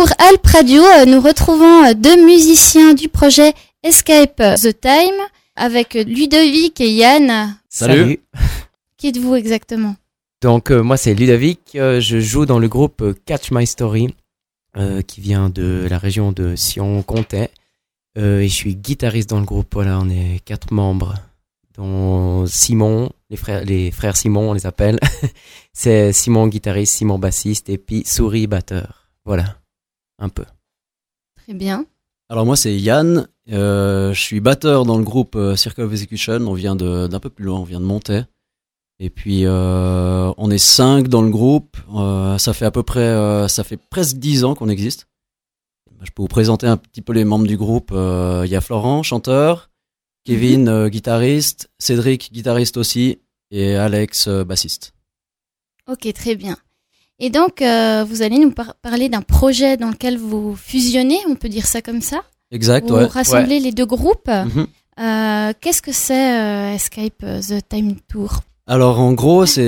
Pour Alp Radio, nous retrouvons deux musiciens du projet Escape the Time avec Ludovic et Yann. Salut. Qui êtes-vous exactement ? Donc moi c'est Ludovic, je joue dans le groupe Catch My Story qui vient de la région de Sion-Comté et je suis guitariste dans le groupe. Voilà, on est 4 membres dont Simon, les frères Simon on les appelle. C'est Simon guitariste, Simon bassiste et puis Souris batteur. Voilà, un peu. Très bien. Alors moi c'est Yann, je suis batteur dans le groupe Circle of Execution, on vient d'un peu plus loin, on vient de Montaix. Et puis on est 5 dans le groupe, ça fait presque 10 ans qu'on existe. Je peux vous présenter un petit peu les membres du groupe. Il y a Florent, chanteur, Kevin, guitariste, Cédric, guitariste aussi, et Alex, bassiste. Ok, très bien. Et donc vous allez nous parler d'un projet dans lequel vous fusionnez, on peut dire ça comme ça ? Exact, vous ouais. rassemblez les deux groupes. Mm-hmm. Qu'est-ce que c'est Escape the Time Tour ? Alors en gros c'est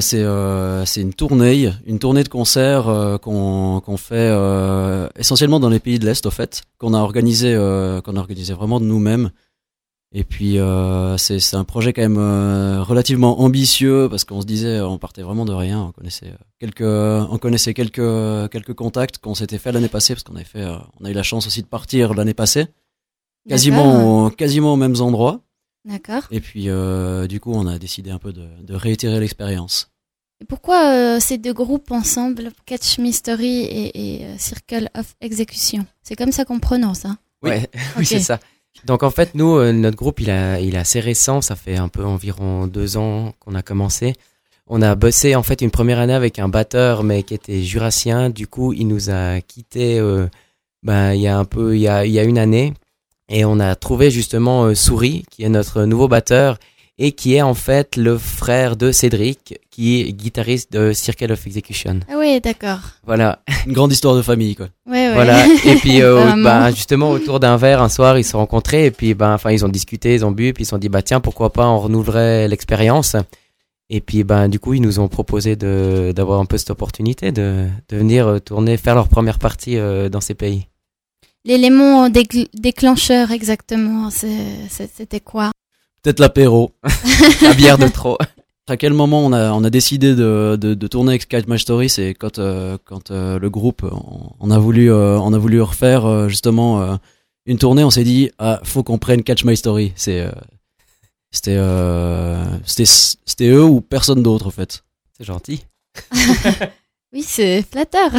une tournée de concerts qu'on fait essentiellement dans les pays de l'Est au fait, qu'on a organisé vraiment de nous-mêmes. Et puis c'est un projet quand même relativement ambitieux parce qu'on se disait on partait vraiment de rien, on connaissait quelques contacts qu'on s'était fait l'année passée parce qu'on a eu la chance aussi de partir l'année passée quasiment aux mêmes endroits. D'accord. Et puis, du coup, on a décidé un peu de réitérer l'expérience. Et pourquoi ces deux groupes ensemble, Catch My Story et Circle of Execution ? C'est comme ça qu'on prononce, hein ? Ouais, Okay. Oui, c'est ça. Donc en fait, nous, notre groupe, il est assez récent. Ça fait un peu environ 2 ans qu'on a commencé. On a bossé en fait une première année avec un batteur, mais qui était jurassien. Du coup, il nous a quittés il y a une année. Et on a trouvé justement Souris, qui est notre nouveau batteur et qui est en fait le frère de Cédric, qui est guitariste de Circle of Execution. Ah oui, d'accord. Voilà. Une grande histoire de famille, quoi. Ouais. Voilà. Et puis justement autour d'un verre un soir, ils se sont rencontrés et puis ils ont discuté, ils ont bu, puis ils se sont dit tiens, pourquoi pas on renouvellerait l'expérience. Et puis du coup, ils nous ont proposé d'avoir un peu cette opportunité de venir faire leur première partie dans ces pays. L'élément déclencheur exactement, c'était quoi ? Peut-être l'apéro. La bière de trop. À quel moment on a décidé de tourner avec Catch My Story, c'est quand le groupe on a voulu refaire justement une tournée, on s'est dit faut qu'on prenne Catch My Story. C'était eux ou personne d'autre en fait. C'est gentil. Oui, c'est flatteur.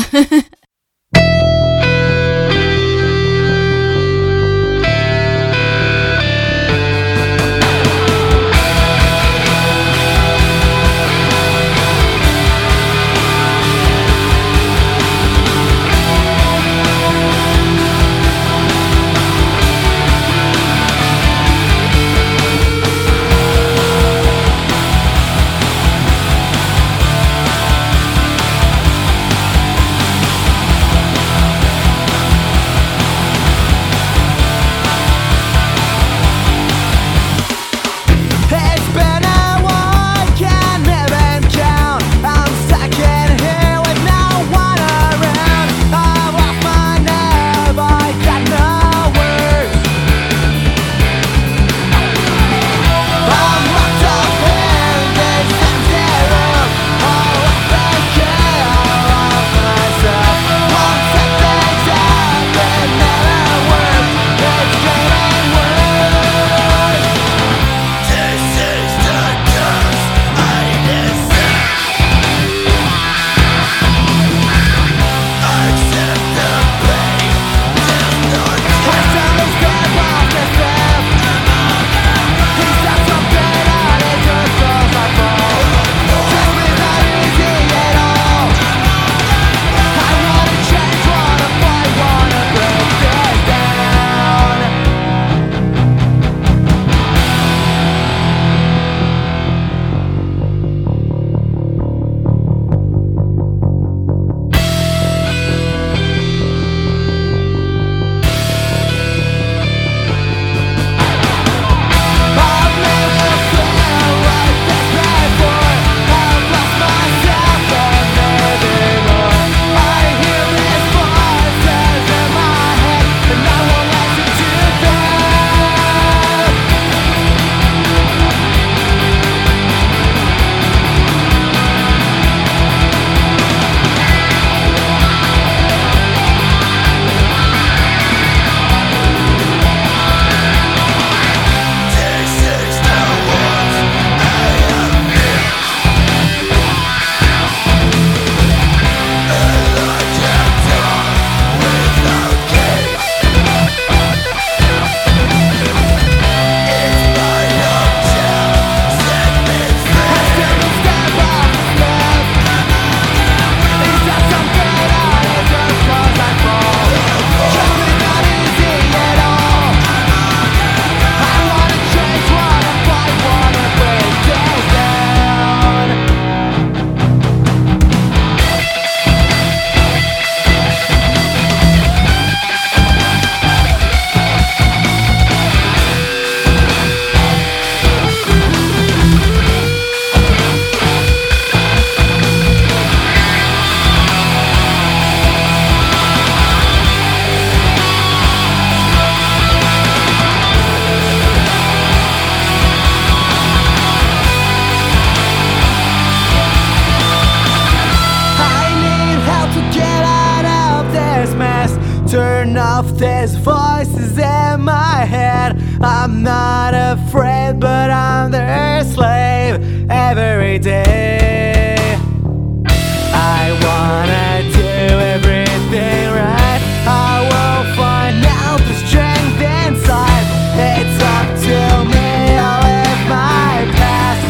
I'm not afraid, but I'm their slave every day. I wanna do everything right. I will find out the strength inside. It's up to me, I'll leave my past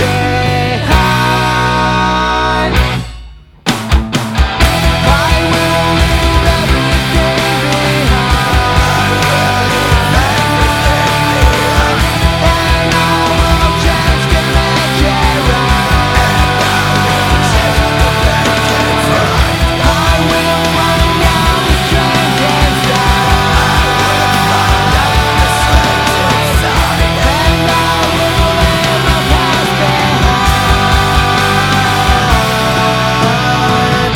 behind. I will leave everything behind. And I will change to make it right. I will find out the strength inside. And I will leave my past behind.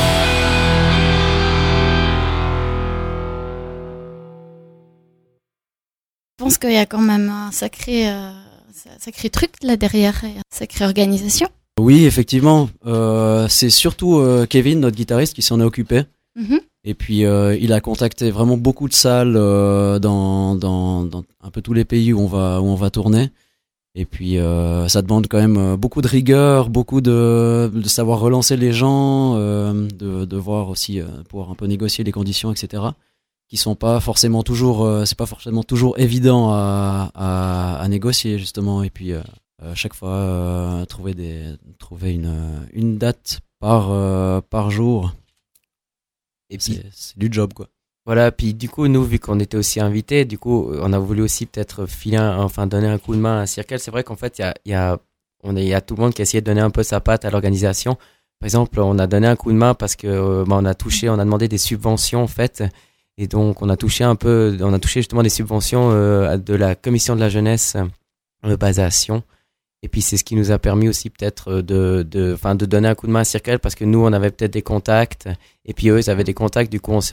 Je pense qu'il y a quand même un sacré truc là derrière, et une sacrée organisation. Oui, effectivement. C'est surtout Kevin, notre guitariste, qui s'en est occupé. Mhm. Et puis il a contacté vraiment beaucoup de salles dans un peu tous les pays où on va tourner. Et puis ça demande quand même beaucoup de rigueur, beaucoup de savoir relancer les gens, de voir aussi pouvoir un peu négocier les conditions, etc. Qui sont pas forcément toujours, c'est pas forcément toujours évident à négocier justement. Et puis chaque fois trouver une date par jour. Et puis, C'est du job, quoi. voilà, puis du coup, nous, vu qu'on était aussi invités, du coup, on a voulu aussi peut-être donner un coup de main à Circle. C'est vrai qu'en fait, il y a tout le monde qui a essayé de donner un peu sa patte à l'organisation. Par exemple, on a donné un coup de main parce que on a demandé des subventions en fait, et donc on a touché justement des subventions de la commission de la jeunesse basée à Sion. Et puis c'est ce qui nous a permis aussi peut-être de donner un coup de main à Circle, parce que nous on avait peut-être des contacts et puis eux ils avaient des contacts, du coup on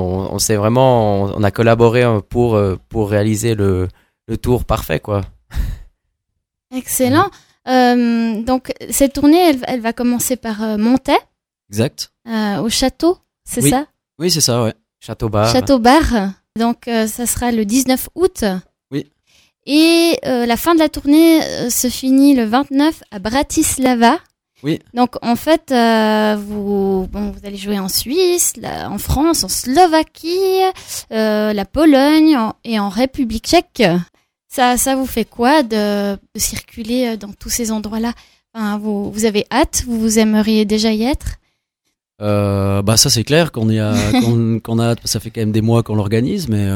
a collaboré pour réaliser le tour parfait, quoi. Excellent. Donc cette tournée, elle va commencer par Montaix, Exact. au château, c'est Oui. ça? Oui, c'est ça, ouais. Château-Bar. Château-Bar. Donc ça sera le 19 août. Oui. Et la fin de la tournée se finit le 29 à Bratislava. Oui. Donc en fait, vous allez jouer en Suisse, en France, en Slovaquie, la Pologne et en République tchèque. Ça vous fait quoi de circuler dans tous ces endroits-là? Enfin, vous avez hâte, vous aimeriez déjà y être? Bah ça c'est clair qu'on a hâte. Ça fait quand même des mois qu'on l'organise, mais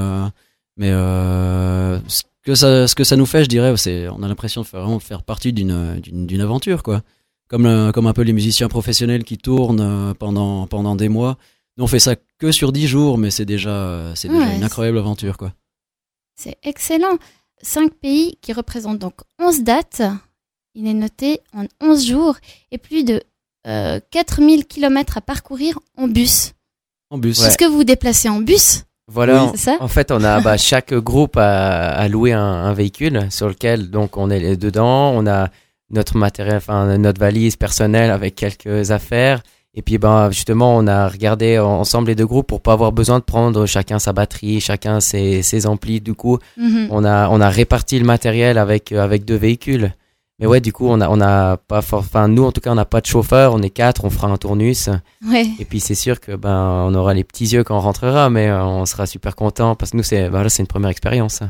ce que ça nous fait, je dirais, on a l'impression de faire partie d'une aventure, quoi. Comme un peu les musiciens professionnels qui tournent pendant des mois. Nous on fait ça que sur 10 jours, mais c'est déjà une incroyable aventure, quoi. C'est excellent. 5 pays qui représentent donc 11 dates. Il est noté en 11 jours et plus de 4000 km à parcourir en bus. En bus. Ouais. Est-ce que vous vous déplacez en bus? Voilà, Oui, c'est ça. en fait, on a chaque groupe a loué un véhicule sur lequel donc on est dedans. On a notre matériel, notre valise personnelle avec quelques affaires. Et puis justement, on a regardé ensemble les deux groupes pour pas avoir besoin de prendre chacun sa batterie, chacun ses amplis. Du coup, Mhm. on a réparti le matériel avec deux véhicules. Mais ouais, du coup, on a pas nous en tout cas, on n'a pas de chauffeur. On est 4, on fera un tournus. Ouais. Et puis c'est sûr que on aura les petits yeux quand on rentrera, mais on sera super content parce que nous c'est une première expérience.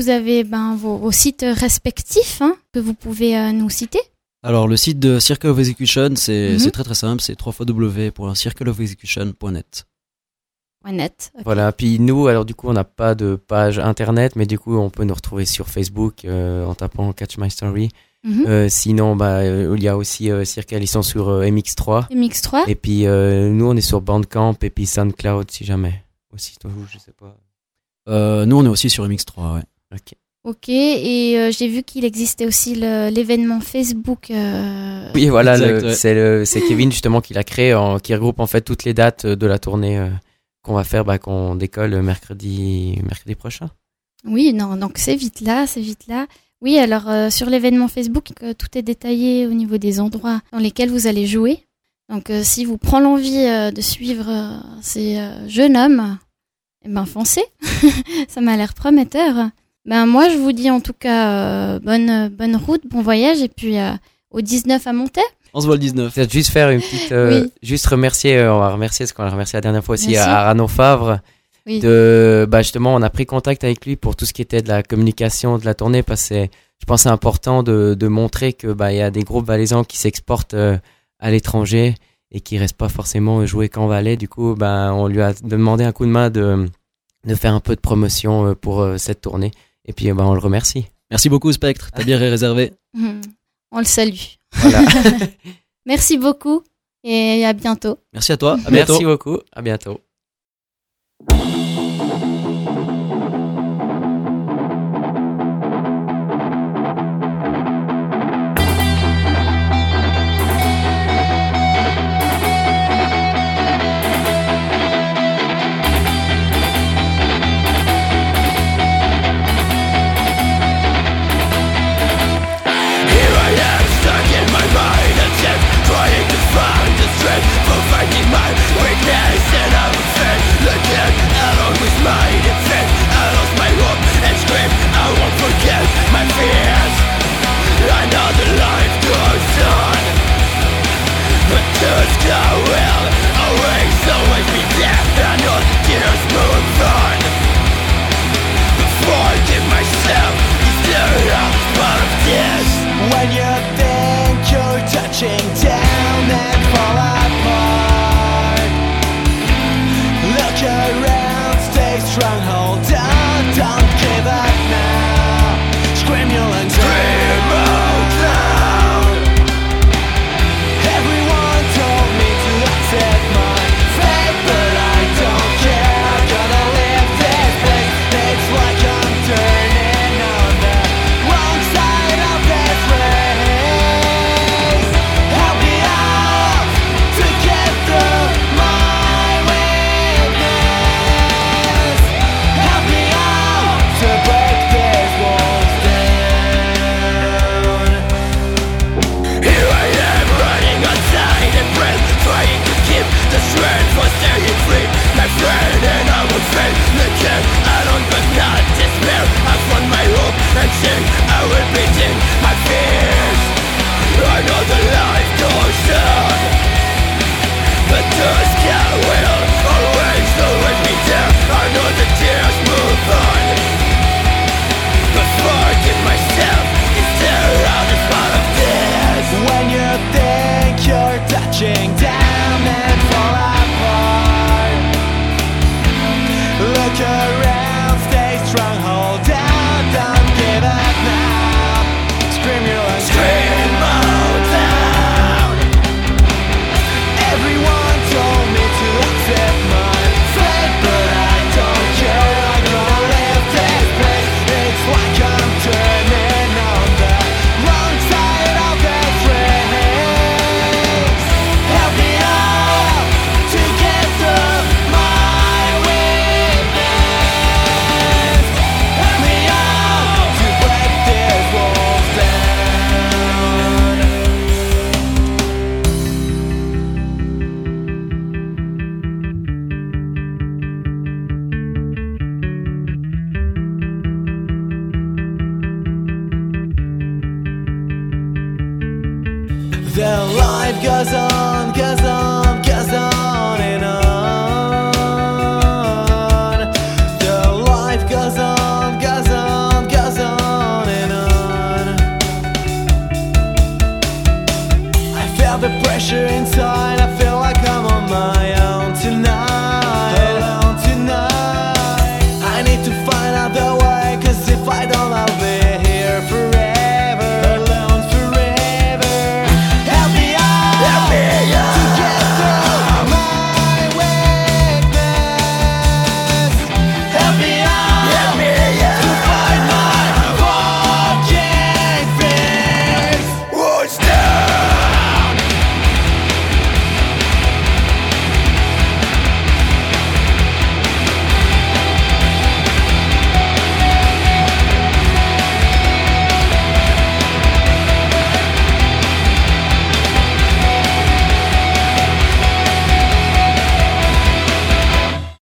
vous avez vos sites respectifs que vous pouvez nous citer. Alors le site de Circle of Execution, c'est très très simple, c'est www.circleofexecution.net. .net. Okay. Voilà, puis nous, alors du coup, on n'a pas de page internet, mais du coup, on peut nous retrouver sur Facebook en tapant Catch My Story. Sinon, il y a aussi Circle, ils sont sur MX3. MX3. Et puis, nous, on est sur Bandcamp et puis SoundCloud, si jamais. Aussi, je sais pas. Nous, on est aussi sur MX3, ouais. Ok, et j'ai vu qu'il existait aussi l'événement Facebook. Oui, voilà, exact, c'est Kevin justement qui l'a créé, qui regroupe en fait toutes les dates de la tournée qu'on va faire, qu'on décolle mercredi prochain. Oui, non, donc c'est vite là. Oui, alors sur l'événement Facebook, tout est détaillé au niveau des endroits dans lesquels vous allez jouer. Donc si vous prend l'envie de suivre ces jeunes hommes, foncez, ça m'a l'air prometteur. Moi, je vous dis en tout cas bonne route, bon voyage, et puis au 19 à Montaix. On se voit le 19. Peut-être juste faire une petite... Juste remercier, on va remercier, ce qu'on a remercié la dernière fois aussi, à Arnaud Favre. Oui. Justement, on a pris contact avec lui pour tout ce qui était de la communication de la tournée, parce que je pense que c'est important de montrer que il y a des groupes valaisans qui s'exportent à l'étranger et qui restent pas forcément jouer qu'en Valais. Du coup, on lui a demandé un coup de main de faire un peu de promotion pour cette tournée. Et puis, on le remercie. Merci beaucoup, Spectre. T'as bien réservé. On le salue. Voilà. Merci beaucoup et à bientôt. Merci à toi. À bientôt. Merci beaucoup. À bientôt. The life goes on, goes on, goes on and on. The life goes on, goes on, goes on. the pressure inside.